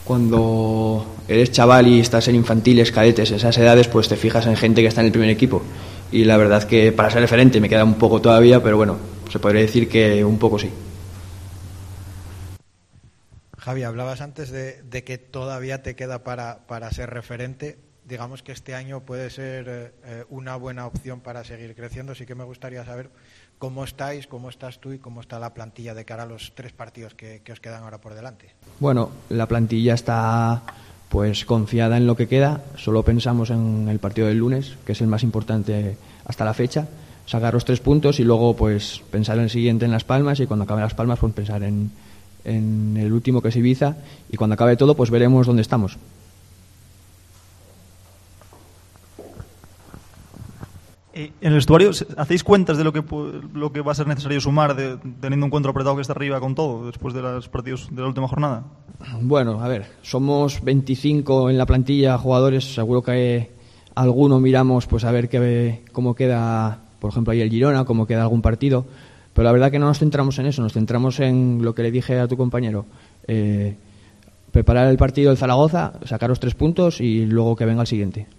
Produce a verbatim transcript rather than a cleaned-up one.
Cuando eres chaval y estás en infantiles, cadetes, esas edades, pues te fijas en gente que está en el primer equipo. Y la verdad que para ser referente me queda un poco todavía, pero bueno, se podría decir que un poco sí. Javi, hablabas antes de, de que todavía te queda para, para ser referente. Digamos que este año puede ser eh, una buena opción para seguir creciendo. Sí que me gustaría saber cómo estáis, cómo estás tú y cómo está la plantilla de cara a los tres partidos que, que os quedan ahora por delante. Bueno, la plantilla está pues confiada en lo que queda. Solo pensamos en el partido del lunes, que es el más importante hasta la fecha. Sacar los tres puntos y luego pues pensar en el siguiente en Las Palmas, y cuando acabe Las Palmas pues pensar en, en el último, que es Ibiza, y cuando acabe todo pues veremos dónde estamos. En el vestuario, ¿hacéis cuentas de lo que lo que va a ser necesario sumar, de, teniendo un encuentro apretado que está arriba con todo, después de los partidos de la última jornada? Bueno, a ver, somos veinticinco en la plantilla, jugadores, seguro que alguno miramos pues a ver qué, cómo queda, por ejemplo, ahí el Girona, cómo queda algún partido, pero la verdad que no nos centramos en eso, nos centramos en lo que le dije a tu compañero, eh, preparar el partido del Zaragoza, sacar los tres puntos y luego que venga el siguiente.